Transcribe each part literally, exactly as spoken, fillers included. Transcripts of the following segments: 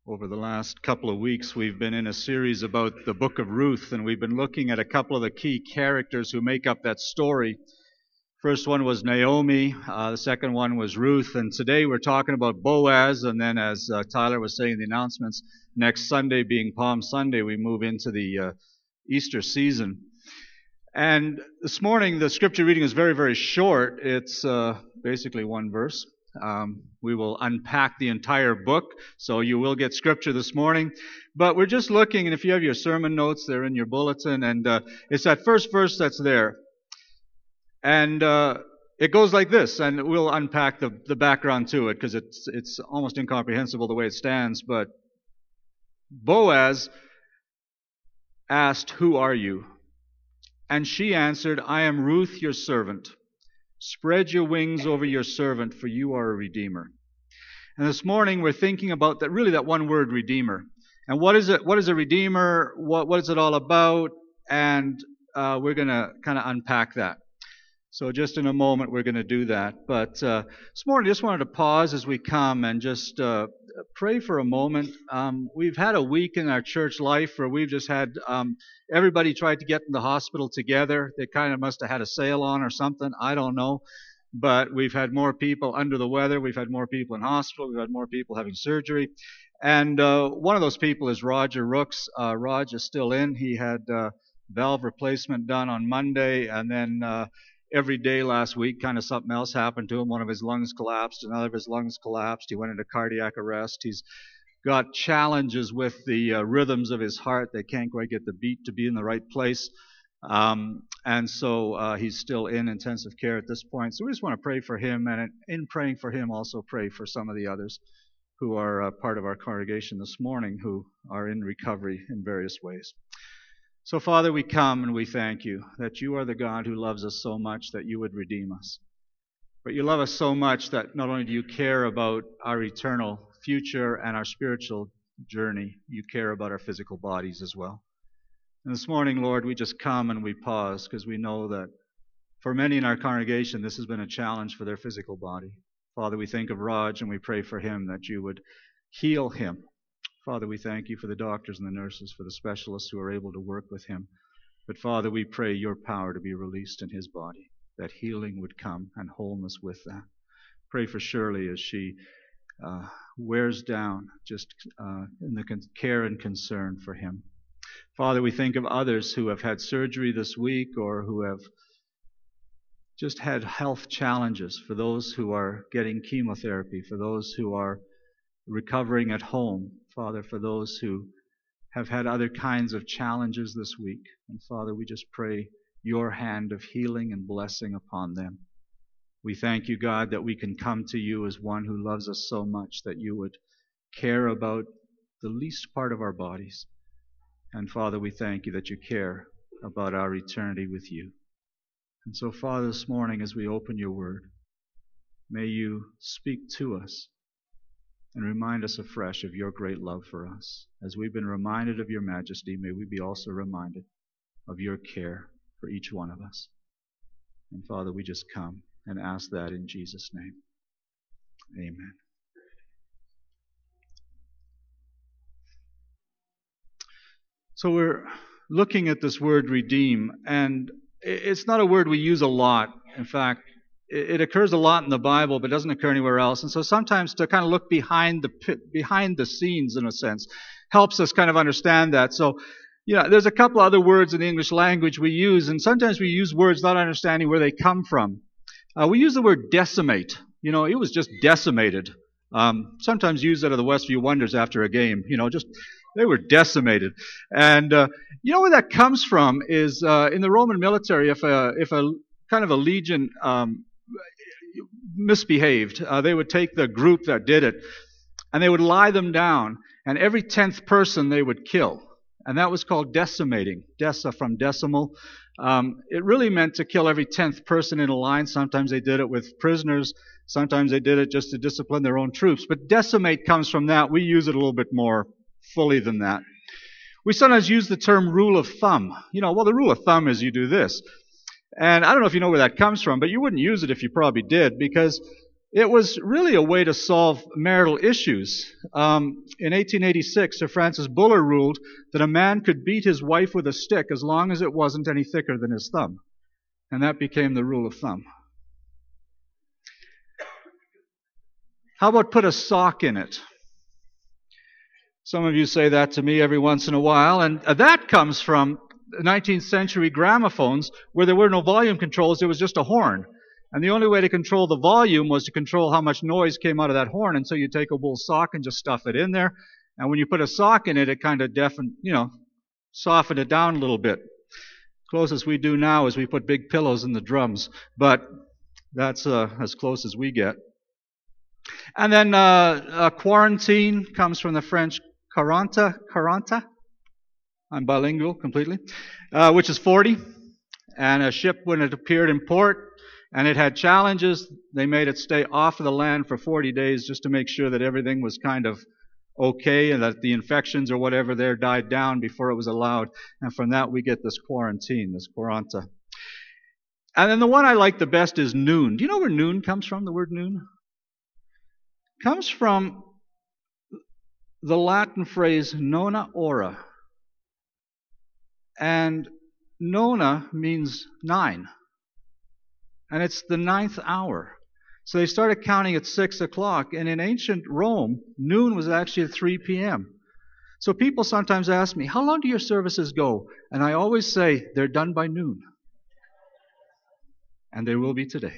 Over the last couple of weeks, we've been in a series about the book of Ruth, and we've been looking at a couple of the key characters who make up that story. First one was Naomi, uh, the second one was Ruth, and today we're talking about Boaz, and then as uh, Tyler was saying in the announcements, next Sunday being Palm Sunday, we move into the uh, Easter season. And this morning, the scripture reading is very, very short. It's uh, basically one verse. Um, we will unpack the entire book, so you will get scripture this morning. But we're just looking, and if you have your sermon notes, they're in your bulletin, and uh, it's that first verse that's there. And uh, it goes like this, and we'll unpack the, the background to it, because it's, it's almost incomprehensible the way it stands. But Boaz asked, "Who are you?" And she answered, "I am Ruth, your servant. Spread your wings over your servant, for you are a redeemer." And this morning we're thinking about that, really that one word, redeemer. And what is it? What is a redeemer? What, what is it all about? And uh, we're going to kind of unpack that. So just in a moment we're going to do that. But uh, this morning I just wanted to pause as we come and just uh, pray for a moment. Um, we've had a week in our church life where we've just had um, everybody tried to get in the hospital together. They kind of must have had a sale on or something. I don't know. But we've had more people under the weather. We've had more people in hospital. We've had more people having surgery. And uh, one of those people is Roger Rooks. Uh, Rog is still in. He had uh, valve replacement done on Monday, and then uh, every day last week, kind of something else happened to him. One of his lungs collapsed. Another of his lungs collapsed. He went into cardiac arrest. He's got challenges with the uh, rhythms of his heart. They can't quite get the beat to be in the right place. Um, and so uh, he's still in intensive care at this point. So we just want to pray for him. And in praying for him, also pray for some of the others who are uh, part of our congregation this morning who are in recovery in various ways. So, Father, we come and we thank you that you are the God who loves us so much that you would redeem us. But you love us so much that not only do you care about our eternal future and our spiritual journey, you care about our physical bodies as well. And this morning, Lord, we just come and we pause because we know that for many in our congregation, this has been a challenge for their physical body. Father, we think of Raj and we pray for him that you would heal him. Father, we thank you for the doctors and the nurses, for the specialists who are able to work with him. But Father, we pray your power to be released in his body, that healing would come and wholeness with that. Pray for Shirley as she uh, wears down just uh, in the con- care and concern for him. Father, we think of others who have had surgery this week or who have just had health challenges, for those who are getting chemotherapy, for those who are recovering at home. Father, for those who have had other kinds of challenges this week. And Father, we just pray your hand of healing and blessing upon them. We thank you, God, that we can come to you as one who loves us so much that you would care about the least part of our bodies. And Father, we thank you that you care about our eternity with you. And so, Father, this morning as we open your word, may you speak to us and remind us afresh of your great love for us. As we've been reminded of your majesty, may we be also reminded of your care for each one of us. And Father, we just come and ask that in Jesus' name. Amen. So we're looking at this word redeem, and it's not a word we use a lot. In fact, it occurs a lot in the Bible, but doesn't occur anywhere else. And so sometimes to kind of look behind the behind the scenes, in a sense, helps us kind of understand that. So, you know, there's a couple other words in the English language we use, and sometimes we use words not understanding where they come from. Uh, we use the word decimate. You know, it was just decimated. Um, sometimes used out of the Westview Wonders after a game. You know, just they were decimated. And uh, you know where that comes from is uh, in the Roman military. If a if a kind of a legion um, misbehaved, uh, they would take the group that did it and they would lie them down, and every tenth person they would kill, and that was called decimating. Deci from decimal. Um, it really meant to kill every tenth person in a line. Sometimes they did it with prisoners, sometimes they did it just to discipline their own troops, but decimate comes from that. We use it a little bit more fully than that. We sometimes use the term rule of thumb. You know, well, the rule of thumb is you do this. And I don't know if you know where that comes from, but you wouldn't use it if you probably did, because It was really a way to solve marital issues. Um, in eighteen eighty-six, Sir Francis Buller ruled that a man could beat his wife with a stick as long as it wasn't any thicker than his thumb. And that became the rule of thumb. How about put a sock in it? Some of you say that to me every once in a while, and that comes from nineteenth century gramophones where there were no volume controls, there was just a horn. And the only way to control the volume was to control how much noise came out of that horn. And so you take a wool sock and just stuff it in there. And when you put a sock in it, it kind of deafen, you know, softened it down a little bit. Closest we do now is we put big pillows in the drums. But that's uh, as close as we get. And then uh, uh, quarantine comes from the French quaranta, quaranta. I'm bilingual completely, uh, which is forty. And a ship, when it appeared in port, and it had challenges, they made it stay off of the land for forty days just to make sure that everything was kind of okay and that the infections or whatever there died down before it was allowed. And from that we get this quarantine, this quaranta. And then the one I like the best is noon. Do you know where noon comes from, the word noon? It comes from the Latin phrase nona ora. And nona means nine. And it's the ninth hour. So they started counting at six o'clock. And in ancient Rome, noon was actually at three p.m. So people sometimes ask me, how long do your services go? And I always say, they're done by noon. And they will be today.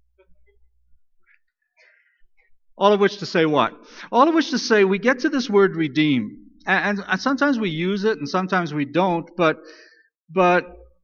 All of which to say what? All of which to say we get to this word redeem. And, and, and sometimes we use it and sometimes we don't. But, but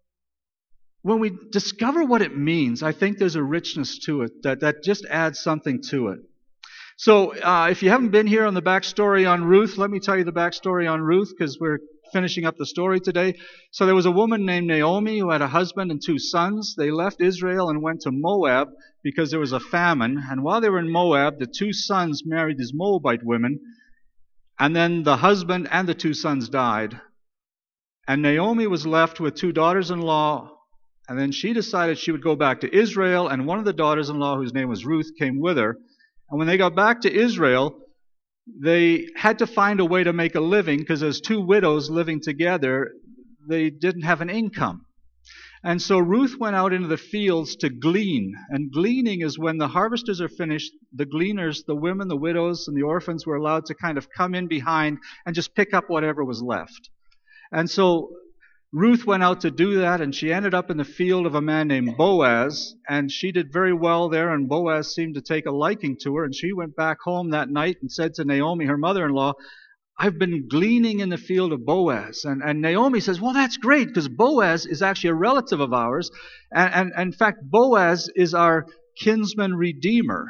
when we discover what it means, I think there's a richness to it that, that just adds something to it. So uh, if you haven't been here on the backstory on Ruth, let me tell you the backstory on Ruth because we're finishing up the story today. So there was a woman named Naomi who had a husband and two sons. They left Israel and went to Moab because there was a famine. And while they were in Moab, the two sons married these Moabite women. And then the husband and the two sons died. And Naomi was left with two daughters-in-law. And then she decided she would go back to Israel, and one of the daughters-in-law, whose name was Ruth, came with her. And when they got back to Israel, they had to find a way to make a living, because as two widows living together, they didn't have an income. And so Ruth went out into the fields to glean. And gleaning is when the harvesters are finished, the gleaners, the women, the widows, and the orphans were allowed to kind of come in behind and just pick up whatever was left. And so Ruth went out to do that, and she ended up in the field of a man named Boaz, and she did very well there, and Boaz seemed to take a liking to her, and she went back home that night and said to Naomi, her mother-in-law, I've been gleaning in the field of Boaz. And, and Naomi says, well, that's great, because Boaz is actually a relative of ours, and, and, and in fact, Boaz is our kinsman redeemer,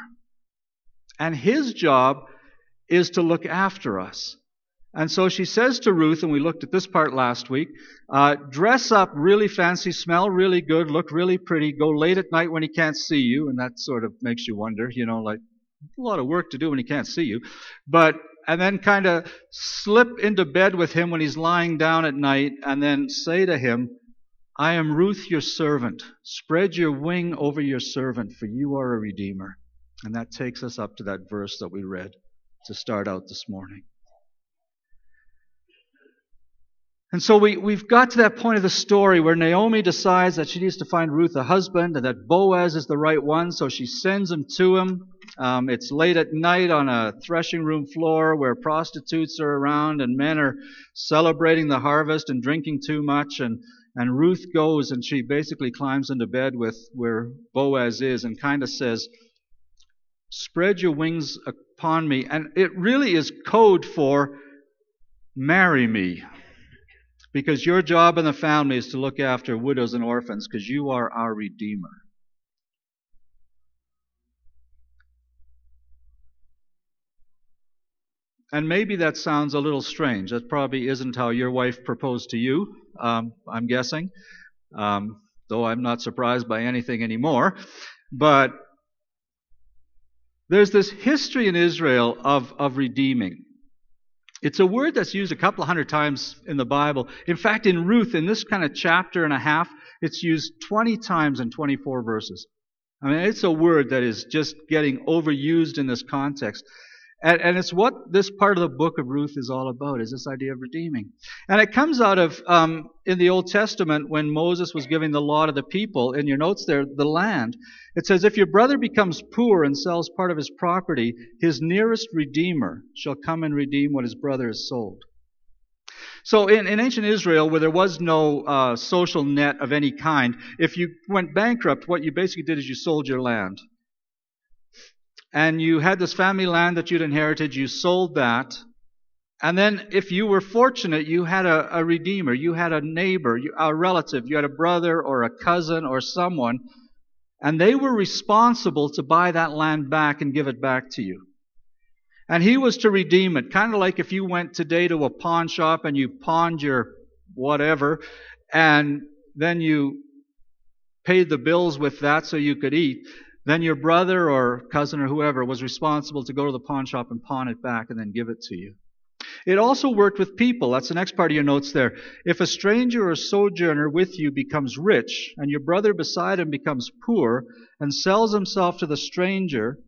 and his job is to look after us. And so she says to Ruth, and we looked at this part last week, uh, dress up really fancy, smell really good, look really pretty, go late at night when he can't see you, and that sort of makes you wonder, you know, like a lot of work to do when he can't see you. But, and then kind of slip into bed with him when he's lying down at night, and then say to him, I am Ruth, your servant. Spread your wing over your servant, for you are a redeemer. And that takes us up to that verse that we read to start out this morning. And so we, we've got to that point of the story where Naomi decides that she needs to find Ruth a husband and that Boaz is the right one, so she sends him to him. Um, it's late at night on a threshing room floor where prostitutes are around and men are celebrating the harvest and drinking too much. And, and Ruth goes and she basically climbs into bed with where Boaz is and kind of says, spread your wings upon me. And it really is code for marry me. Because your job in the family is to look after widows and orphans, because you are our Redeemer. And maybe that sounds a little strange. That probably isn't how your wife proposed to you, um, I'm guessing. Um, though I'm not surprised by anything anymore. But there's this history in Israel of, of redeeming. It's a word that's used a couple of hundred times in the Bible. In fact, in Ruth, in this kind of chapter and a half, it's used twenty times in twenty-four verses. I mean, it's a word that is just getting overused in this context. And, and it's what this part of the book of Ruth is all about, is this idea of redeeming. And it comes out of, um, in the Old Testament, when Moses was giving the law to the people, in your notes there, the land. It says, if your brother becomes poor and sells part of his property, his nearest redeemer shall come and redeem what his brother has sold. So in, in ancient Israel, where there was no uh, social net of any kind, if you went bankrupt, what you basically did is you sold your land. And you had this family land that you'd inherited, you sold that. And then if you were fortunate, you had a, a redeemer, you had a neighbor, a relative, you had a brother or a cousin or someone, and they were responsible to buy that land back and give it back to you. And he was to redeem it, kind of like if you went today to a pawn shop and you pawned your whatever, and then you paid the bills with that so you could eat. Then your brother or cousin or whoever was responsible to go to the pawn shop and pawn it back and then give it to you. It also worked with people. That's the next part of your notes there. If a stranger or sojourner with you becomes rich, and your brother beside him becomes poor, and sells himself to the stranger,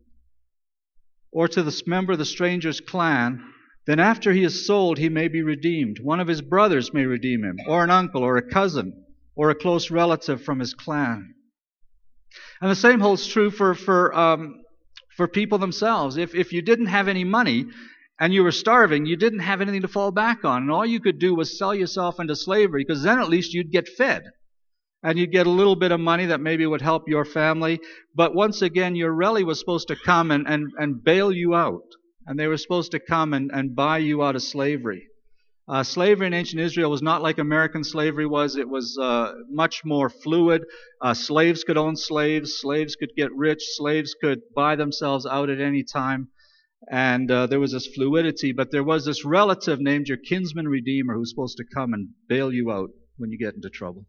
or to the member of the stranger's clan, then after he is sold, he may be redeemed. One of his brothers may redeem him, or an uncle, or a cousin, or a close relative from his clan. And the same holds true for for um, for people themselves. If if you didn't have any money and you were starving, you didn't have anything to fall back on, and all you could do was sell yourself into slavery, because then at least you'd get fed, and you'd get a little bit of money that maybe would help your family. But once again, your reli was supposed to come and and and bail you out, and they were supposed to come and and buy you out of slavery. Uh, slavery in ancient Israel was not like American slavery was. It was uh, much more fluid. Uh, slaves could own slaves. Slaves could get rich. Slaves could buy themselves out at any time. And uh, there was this fluidity. But there was this relative named your kinsman redeemer who's supposed to come and bail you out when you get into trouble.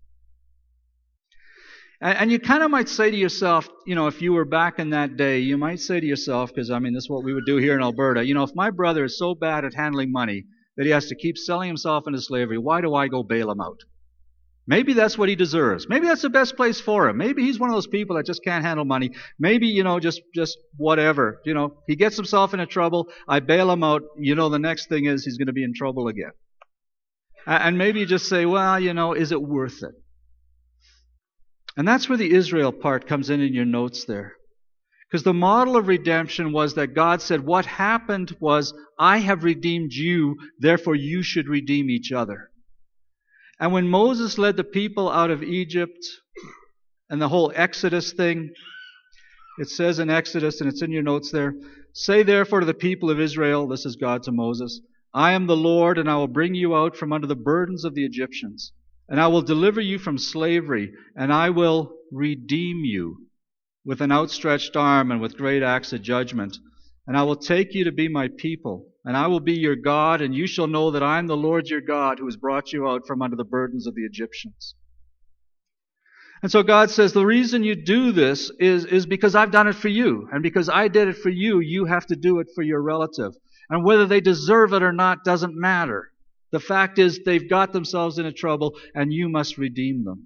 And, and you kind of might say to yourself, you know, if you were back in that day, you might say to yourself, because I mean, this is what we would do here in Alberta, you know, if my brother is so bad at handling money that he has to keep selling himself into slavery, why do I go bail him out? Maybe that's what he deserves. Maybe that's the best place for him. Maybe he's one of those people that just can't handle money. Maybe, you know, just, just whatever. You know, he gets himself into trouble, I bail him out. You know, the next thing is he's going to be in trouble again. And maybe you just say, well, you know, is it worth it? And that's where the Israel part comes in in your notes there. Because the model of redemption was that God said, what happened was, I have redeemed you, therefore you should redeem each other. And when Moses led the people out of Egypt, and the whole Exodus thing, it says in Exodus, and it's in your notes there, say therefore to the people of Israel, this is God to Moses, I am the Lord, and I will bring you out from under the burdens of the Egyptians, and I will deliver you from slavery, and I will redeem you with an outstretched arm and with great acts of judgment. And I will take you to be my people, and I will be your God, and you shall know that I am the Lord your God who has brought you out from under the burdens of the Egyptians. And so God says, the reason you do this is, is because I've done it for you. And because I did it for you, you have to do it for your relative. And whether they deserve it or not doesn't matter. The fact is, they've got themselves into trouble, and you must redeem them.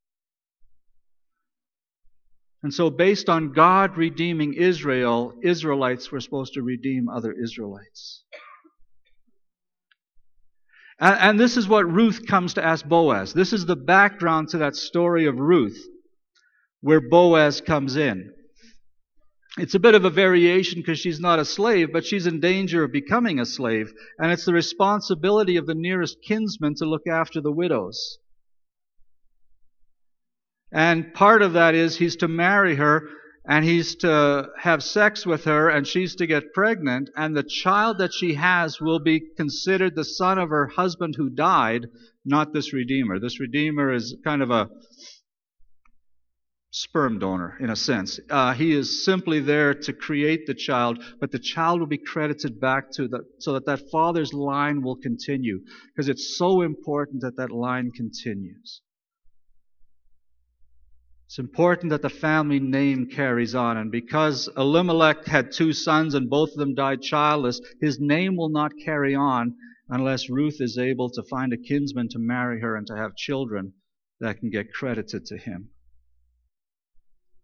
And so based on God redeeming Israel, Israelites were supposed to redeem other Israelites. And, and this is what Ruth comes to ask Boaz. This is the background to that story of Ruth, where Boaz comes in. It's a bit of a variation because she's not a slave, but she's in danger of becoming a slave. And it's the responsibility of the nearest kinsman to look after the widows. And part of that is he's to marry her, and he's to have sex with her, and she's to get pregnant, and the child that she has will be considered the son of her husband who died, not this redeemer. This redeemer is kind of a sperm donor, in a sense. Uh, he is simply there to create the child, but the child will be credited back to the, so that that father's line will continue, because it's so important that that line continues. It's important that the family name carries on. And because Elimelech had two sons and both of them died childless, his name will not carry on unless Ruth is able to find a kinsman to marry her and to have children that can get credited to him.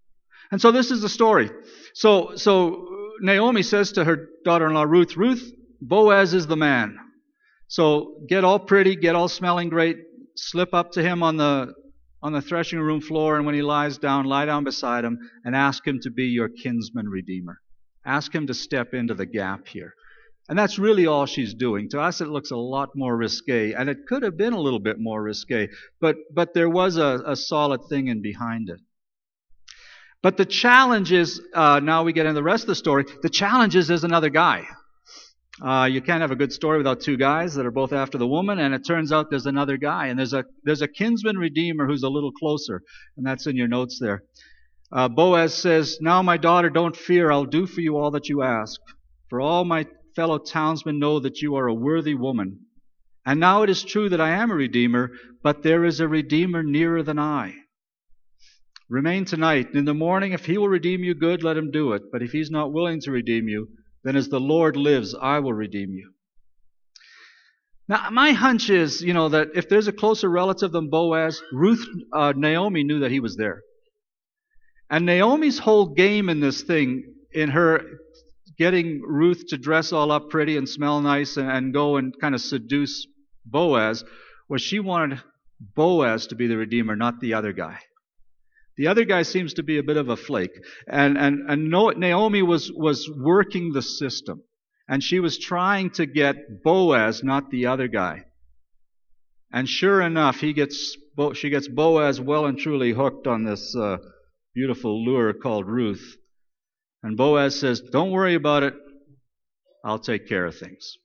And so this is the story. So, so Naomi says to her daughter-in-law Ruth, Ruth, Boaz is the man. So get all pretty, get all smelling great, slip up to him on the on the threshing room floor, and when he lies down, lie down beside him and ask him to be your kinsman redeemer. Ask him to step into the gap here. And that's really all she's doing. To us, it looks a lot more risque, and it could have been a little bit more risque, but but there was a, a solid thing in behind it. But the challenge is, uh, now we get into the rest of the story, the challenge is there's another guy. Uh, you can't have a good story without two guys that are both after the woman, and it turns out there's another guy, and there's a there's a kinsman redeemer who's a little closer, and that's in your notes there. Uh, Boaz says, now my daughter, don't fear, I'll do for you all that you ask. For all my fellow townsmen know that you are a worthy woman. And now it is true that I am a redeemer, but there is a redeemer nearer than I. Remain tonight, and in the morning, if he will redeem you, good, let him do it. But if he's not willing to redeem you, then as the Lord lives, I will redeem you. Now, my hunch is, you know, that if there's a closer relative than Boaz, Ruth, uh, Naomi knew that he was there. And Naomi's whole game in this thing, in her getting Ruth to dress all up pretty and smell nice and, and go and kind of seduce Boaz, was she wanted Boaz to be the redeemer, not the other guy. The other guy seems to be a bit of a flake. And, and, and Naomi was, was working the system. And she was trying to get Boaz, not the other guy. And sure enough, he gets, she gets Boaz well and truly hooked on this uh, beautiful lure called Ruth. And Boaz says, don't worry about it. I'll take care of things.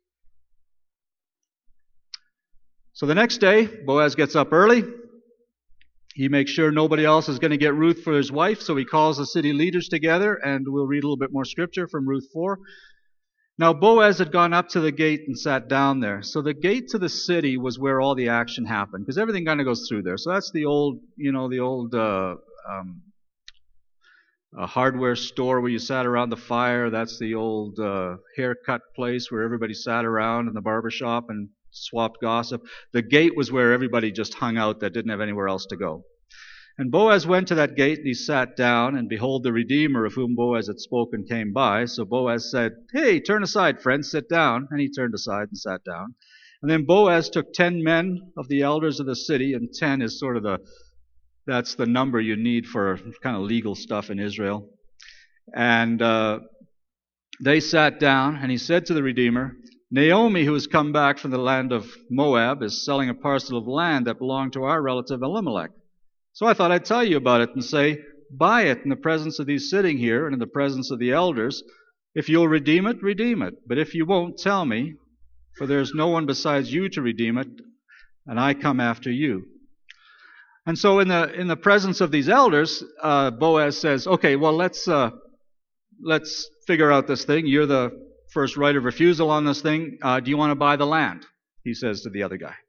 So the next day, Boaz gets up early. He makes sure nobody else is going to get Ruth for his wife, so he calls the city leaders together, and we'll read a little bit more scripture from Ruth four. Now Boaz had gone up to the gate and sat down there. So the gate to the city was where all the action happened, because everything kind of goes through there. So that's the old, you know, the old uh, um, uh, hardware store where you sat around the fire. That's the old uh, haircut place where everybody sat around in the barber shop and swapped gossip. The gate was where everybody just hung out that didn't have anywhere else to go. And Boaz went to that gate and he sat down, and behold, the Redeemer of whom Boaz had spoken came by. So Boaz said, hey, turn aside, friend, sit down. And he turned aside and sat down. And then Boaz took ten men of the elders of the city, and ten is sort of the, that's the number you need for kind of legal stuff in Israel. And uh, they sat down, and he said to the Redeemer, Naomi, who has come back from the land of Moab, is selling a parcel of land that belonged to our relative Elimelech. So I thought I'd tell you about it and say, buy it in the presence of these sitting here and in the presence of the elders. If you'll redeem it, redeem it. But if you won't, tell me, for there's no one besides you to redeem it, and I come after you. And so in the in the presence of these elders, uh, Boaz says, okay, well, let's uh, let's figure out this thing. You're the first right of refusal on this thing. Uh, do you want to buy the land? He says to the other guy.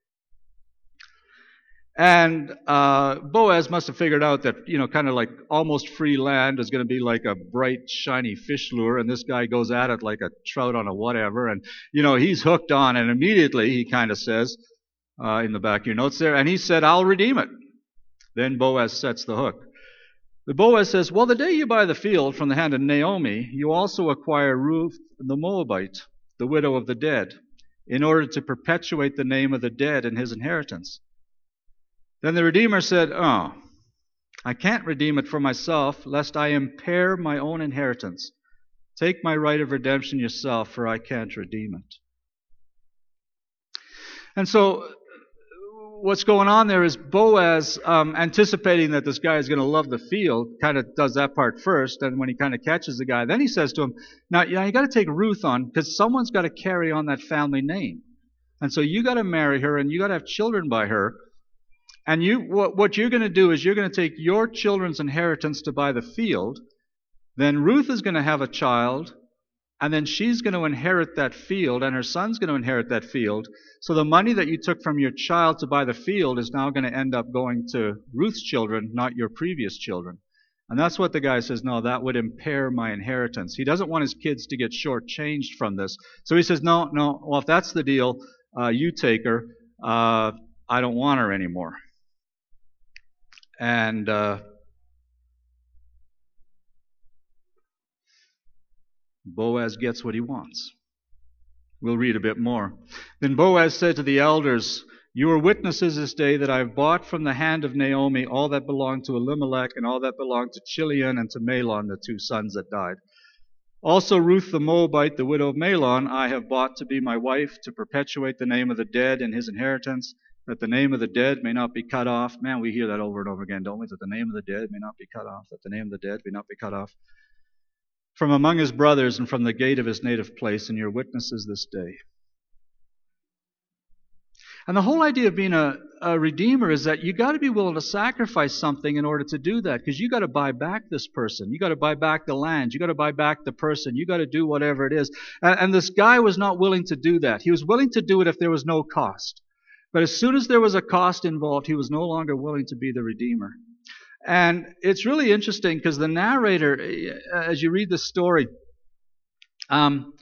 And uh, Boaz must have figured out that, you know, kind of like almost free land is going to be like a bright, shiny fish lure, and this guy goes at it like a trout on a whatever, and, you know, he's hooked on, and immediately he kind of says, uh, in the back of your notes there, and he said, I'll redeem it. Then Boaz sets the hook. The Boaz says, well, the day you buy the field from the hand of Naomi, you also acquire Ruth the Moabite, the widow of the dead, in order to perpetuate the name of the dead in his inheritance. Then the Redeemer said, oh, I can't redeem it for myself, lest I impair my own inheritance. Take my right of redemption yourself, for I can't redeem it. And so what's going on there is Boaz, um, anticipating that this guy is going to love the field, kind of does that part first, and when he kind of catches the guy, then he says to him, now, yeah, you got to take Ruth on, because someone's got to carry on that family name. And so you got to marry her, and you got to have children by her. And you, what, what you're going to do is you're going to take your children's inheritance to buy the field. Then Ruth is going to have a child, and then she's going to inherit that field, and her son's going to inherit that field. So the money that you took from your child to buy the field is now going to end up going to Ruth's children, not your previous children. And that's what the guy says, no, that would impair my inheritance. He doesn't want his kids to get shortchanged from this. So he says, no, no, well, if that's the deal, uh, you take her. Uh, I don't want her anymore. And uh, Boaz gets what he wants. We'll read a bit more. Then Boaz said to the elders, "You are witnesses this day that I have bought from the hand of Naomi all that belonged to Elimelech and all that belonged to Chilion and to Mahlon, the two sons that died. Also Ruth the Moabite, the widow of Mahlon, I have bought to be my wife, to perpetuate the name of the dead in his inheritance, that the name of the dead may not be cut off." Man, we hear that over and over again, don't we? That the name of the dead may not be cut off, that the name of the dead may not be cut off. "From among his brothers and from the gate of his native place, and your witnesses this day." And the whole idea of being a, a redeemer is that you got to be willing to sacrifice something in order to do that, because you got to buy back this person. You got to buy back the land. You got to buy back the person. You got to do whatever it is. And, and this guy was not willing to do that. He was willing to do it if there was no cost. But as soon as there was a cost involved, he was no longer willing to be the redeemer. And it's really interesting because the narrator, as you read the story, um,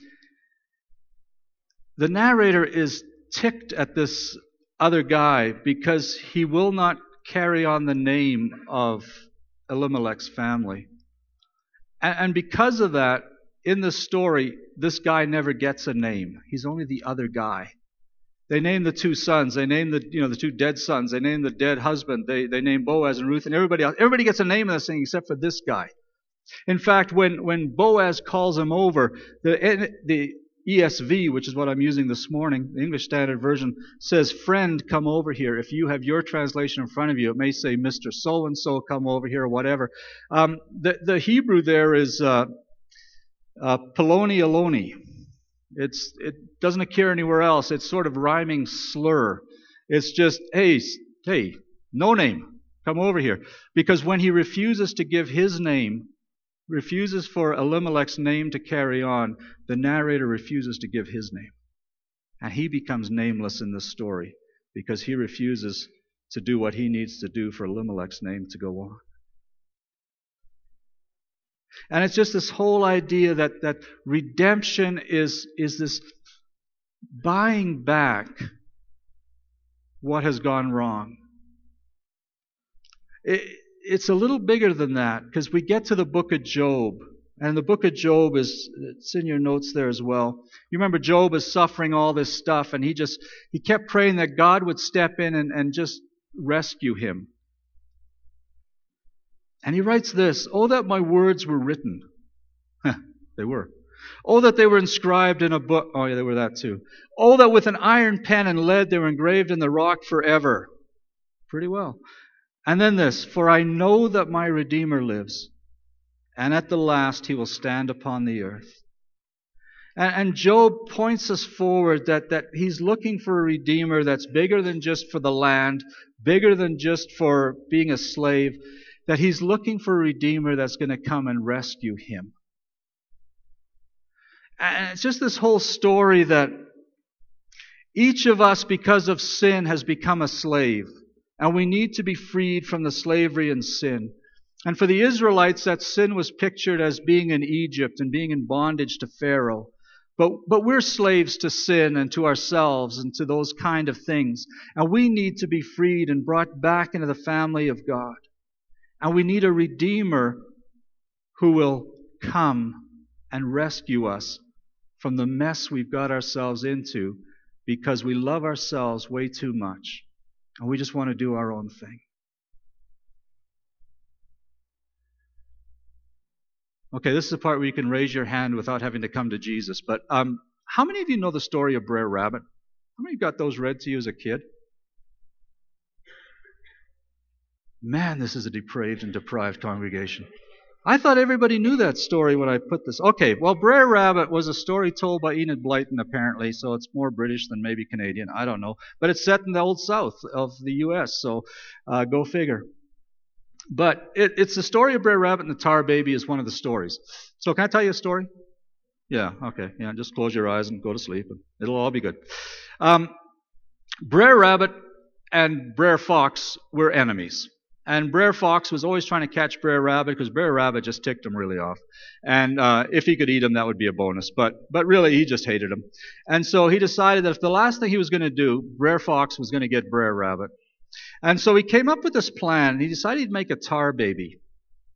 the narrator is ticked at this other guy because he will not carry on the name of Elimelech's family. And, and because of that, in the story, this guy never gets a name. He's only the other guy. They name the two sons. They name the you know the two dead sons. They name the dead husband. They they name Boaz and Ruth and everybody else. Everybody gets a name in this thing except for this guy. In fact, when when Boaz calls him over, the the E S V, which is what I'm using this morning, the English Standard Version, says, "Friend, come over here." If you have your translation in front of you, it may say, "Mister So-and-so, come over here," or whatever. Um, the, the Hebrew there is uh, uh, Peloni Eloni. It's, it doesn't appear anywhere else. It's sort of rhyming slur. It's just, hey, hey, no name, come over here. Because when he refuses to give his name, refuses for Elimelech's name to carry on, the narrator refuses to give his name. And he becomes nameless in this story because he refuses to do what he needs to do for Elimelech's name to go on. And it's just this whole idea that, that redemption is, is this buying back what has gone wrong. It, it's a little bigger than that, because we get to the book of Job. And the book of Job is, it's in your notes there as well. You remember Job is suffering all this stuff, and he just, he kept praying that God would step in and, and just rescue him. And he writes this, "Oh, that my words were written." Huh, they were. "Oh, that they were inscribed in a book." Oh, yeah, they were that too. "Oh, that with an iron pen and lead they were engraved in the rock forever." Pretty well. And then this, "For I know that my Redeemer lives, and at the last he will stand upon the earth." And, and Job points us forward that, that he's looking for a Redeemer that's bigger than just for the land, bigger than just for being a slave, that he's looking for a Redeemer that's going to come and rescue him. And it's just this whole story that each of us, because of sin, has become a slave. And we need to be freed from the slavery and sin. And for the Israelites, that sin was pictured as being in Egypt and being in bondage to Pharaoh. But, but we're slaves to sin and to ourselves and to those kind of things. And we need to be freed and brought back into the family of God. And we need a Redeemer who will come and rescue us from the mess we've got ourselves into because we love ourselves way too much. And we just want to do our own thing. Okay, this is the part where you can raise your hand without having to come to Jesus. But um, how many of you know the story of Brer Rabbit? How many got those read to you as a kid? Man, this is a depraved and deprived congregation. I thought everybody knew that story when I put this. Okay, well, Brer Rabbit was a story told by Enid Blyton, apparently, so it's more British than maybe Canadian. I don't know. But it's set in the Old South of the U S, so uh, go figure. But it, it's the story of Brer Rabbit and the Tar Baby is one of the stories. So can I tell you a story? Yeah, okay. Yeah, just close your eyes and go to sleep. And it'll all be good. Um, Brer Rabbit and Brer Fox were enemies. And Brer Fox was always trying to catch Brer Rabbit because Brer Rabbit just ticked him really off. And uh, if he could eat him, that would be a bonus. But but really, he just hated him. And so he decided that if the last thing he was going to do, Brer Fox was going to get Brer Rabbit. And so he came up with this plan. He decided he'd make a tar baby.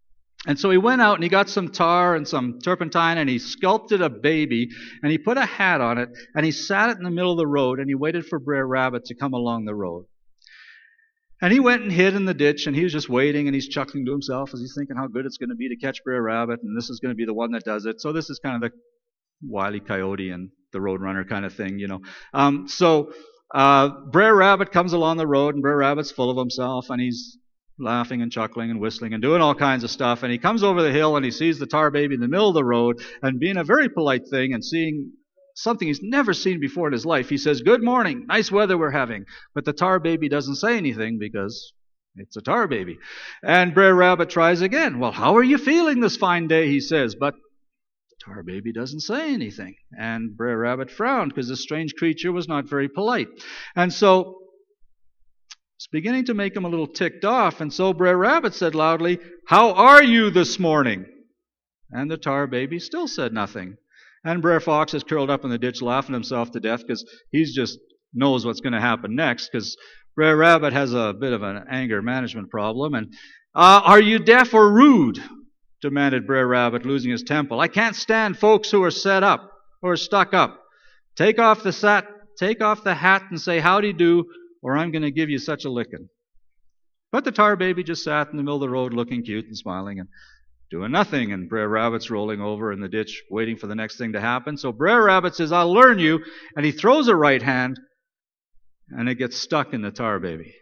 And so he went out and he got some tar and some turpentine and he sculpted a baby and he put a hat on it and he sat it in the middle of the road and he waited for Brer Rabbit to come along the road. And he went and hid in the ditch and he was just waiting and he's chuckling to himself as he's thinking how good it's going to be to catch Brer Rabbit and this is going to be the one that does it. So this is kind of the Wile E. Coyote and the Roadrunner kind of thing, you know. Um, so uh, Brer Rabbit comes along the road and Brer Rabbit's full of himself and he's laughing and chuckling and whistling and doing all kinds of stuff. And he comes over the hill and he sees the tar baby in the middle of the road and being a very polite thing and seeing something he's never seen before in his life. He says, "Good morning, nice weather we're having." But the tar baby doesn't say anything because it's a tar baby. And Brer Rabbit tries again. "Well, how are you feeling this fine day?" he says. But the tar baby doesn't say anything. And Brer Rabbit frowned because this strange creature was not very polite. And so it's beginning to make him a little ticked off, and so Brer Rabbit said loudly, "How are you this morning?" And the tar baby still said nothing. And Brer Fox is curled up in the ditch laughing himself to death because he just knows what's going to happen next because Brer Rabbit has a bit of an anger management problem. And, uh, "Are you deaf or rude?" demanded Brer Rabbit, losing his temper. "I can't stand folks who are set up, who are stuck up. Take off the sat, take off the hat and say howdy do, or I'm going to give you such a licking." But the tar baby just sat in the middle of the road looking cute and smiling and doing nothing. And Brer Rabbit's rolling over in the ditch waiting for the next thing to happen. So Brer Rabbit says, "I'll learn you." And he throws a right hand and it gets stuck in the tar baby.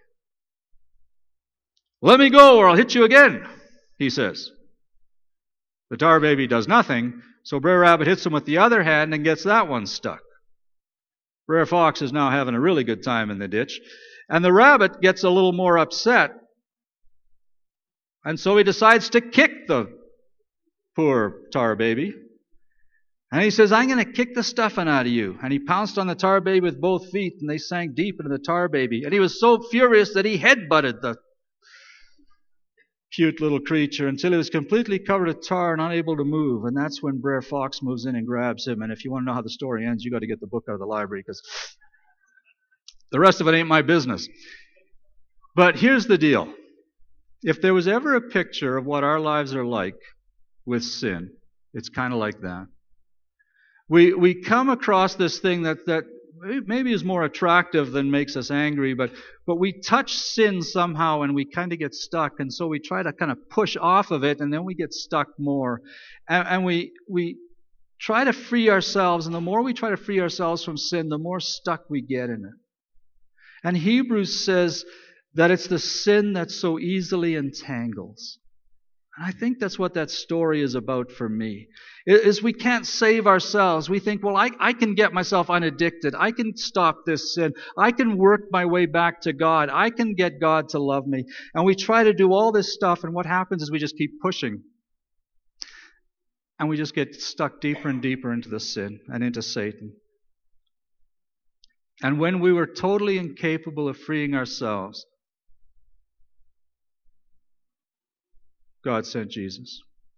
"Let me go or I'll hit you again," he says. The tar baby does nothing. So Brer Rabbit hits him with the other hand and gets that one stuck. Brer Fox is now having a really good time in the ditch. And the rabbit gets a little more upset. And so he decides to kick the poor tar baby. And he says, "I'm going to kick the stuffing out of you." And he pounced on the tar baby with both feet, and they sank deep into the tar baby. And he was so furious that he headbutted the cute little creature until he was completely covered with tar and unable to move. And that's when Brer Fox moves in and grabs him. And if you want to know how the story ends, you got to get the book out of the library because the rest of it ain't my business. But here's the deal. If there was ever a picture of what our lives are like with sin, it's kind of like that. We we come across this thing that, that maybe is more attractive than makes us angry, but, but we touch sin somehow and we kind of get stuck, and so we try to kind of push off of it, and then we get stuck more. And, and we we try to free ourselves, and the more we try to free ourselves from sin, the more stuck we get in it. And Hebrews says that it's the sin that so easily entangles. And I think that's what that story is about for me. Is we can't save ourselves. We think, well, I, I can get myself unaddicted. I can stop this sin. I can work my way back to God. I can get God to love me. And we try to do all this stuff, and what happens is we just keep pushing. And we just get stuck deeper and deeper into the sin and into Satan. And when we were totally incapable of freeing ourselves, God sent Jesus.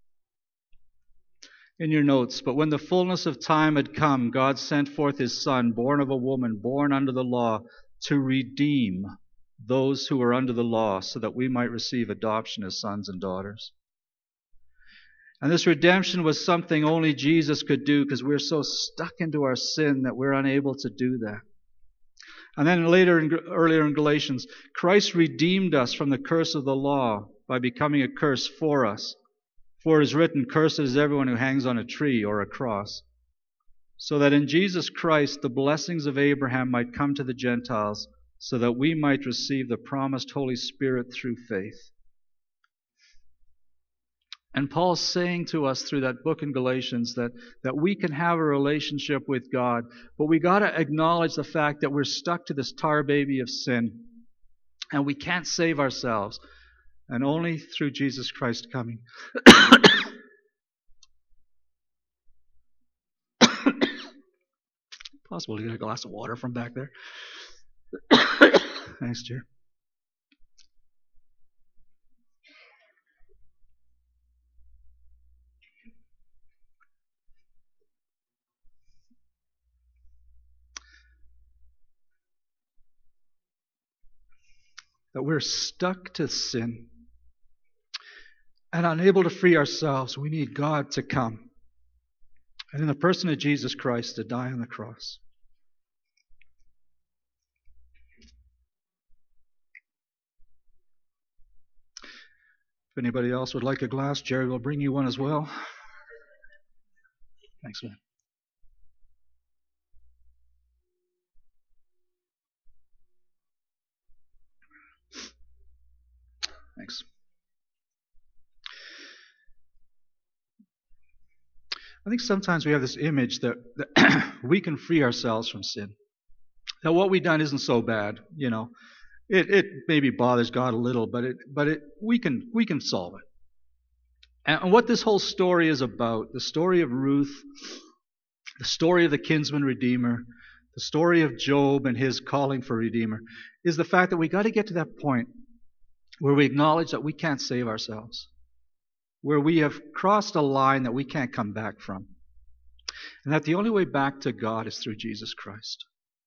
In your notes, "But when the fullness of time had come, God sent forth His Son, born of a woman, born under the law, to redeem those who were under the law, so that we might receive adoption as sons and daughters." And this redemption was something only Jesus could do because we're so stuck into our sin that we're unable to do that. And then later, in, earlier in Galatians, Christ redeemed us from the curse of the law by becoming a curse for us. For it is written, "Cursed is everyone who hangs on a tree or a cross." So that in Jesus Christ the blessings of Abraham might come to the Gentiles, so that we might receive the promised Holy Spirit through faith. And Paul's saying to us through that book in Galatians that, that we can have a relationship with God, but we got to acknowledge the fact that we're stuck to this tar baby of sin, and we can't save ourselves. And only through Jesus Christ coming. Possible to get a glass of water from back there? Thanks, dear. That we're stuck to sin. and unable to free ourselves, we need God to come. And in the person of Jesus Christ to die on the cross. If anybody else would like a glass, Jerry will bring you one as well. Thanks, man. Thanks. I think sometimes we have this image that, that we can free ourselves from sin. That what we've done isn't so bad, you know. It it maybe bothers God a little, but it but it we can we can solve it. And what this whole story is about, the story of Ruth, the story of the kinsman redeemer, the story of Job and his calling for redeemer, is the fact that we got to get to that point where we acknowledge that we can't save ourselves, where we have crossed a line that we can't come back from, and that the only way back to God is through Jesus Christ.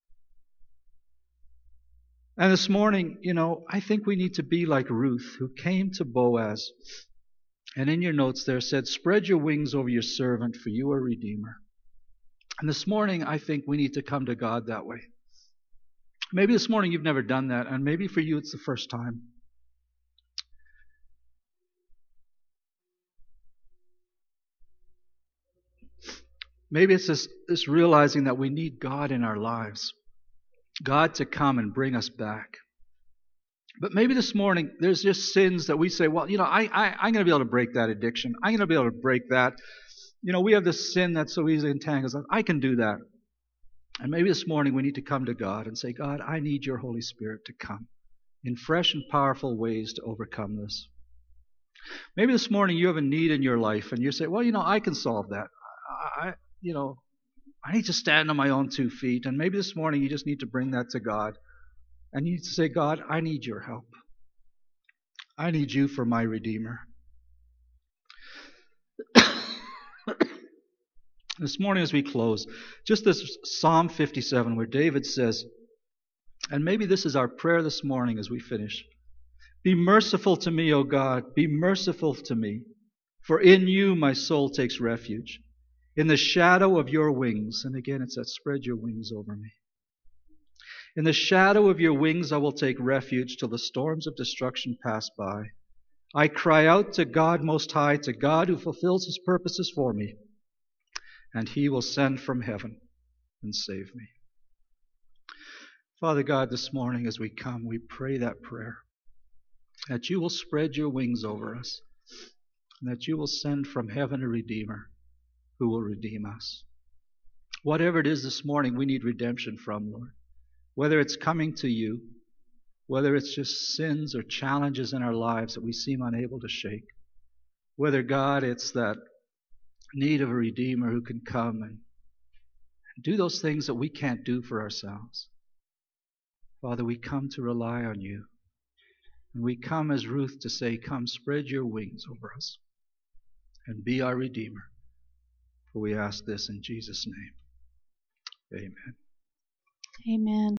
And this morning, you know, I think we need to be like Ruth, who came to Boaz, and in your notes there said, "Spread your wings over your servant, for you are a redeemer." And this morning, I think we need to come to God that way. Maybe this morning you've never done that, and maybe for you it's the first time. Maybe it's this, this realizing that we need God in our lives. God to come and bring us back. But maybe this morning there's just sins that we say, well, you know, I, I, I'm going to be able to break that addiction. I'm going to be able to break that. You know, we have this sin that so easily entangles us. I can do that. And maybe this morning we need to come to God and say, God, I need your Holy Spirit to come in fresh and powerful ways to overcome this. Maybe this morning you have a need in your life and you say, well, you know, I can solve that. I, you know, I need to stand on my own two feet. And maybe this morning you just need to bring that to God. And you need to say, God, I need your help. I need you for my Redeemer. This morning as we close, just this Psalm fifty-seven where David says, and maybe this is our prayer this morning as we finish, "Be merciful to me, O God, be merciful to me, for in you my soul takes refuge. In the shadow of your wings," and again it says, "spread your wings over me. In the shadow of your wings I will take refuge till the storms of destruction pass by. I cry out to God Most High, to God who fulfills His purposes for me, and He will send from heaven and save me." Father God, this morning as we come, we pray that prayer, that you will spread your wings over us, and that you will send from heaven a Redeemer who will redeem us. Whatever it is this morning we need redemption from, Lord, whether it's coming to you, whether it's just sins or challenges in our lives that we seem unable to shake, whether, God, it's that need of a Redeemer who can come and do those things that we can't do for ourselves. Father, we come to rely on you. And we come as Ruth to say, come, spread your wings over us and be our Redeemer. For we ask this in Jesus' name. Amen. Amen.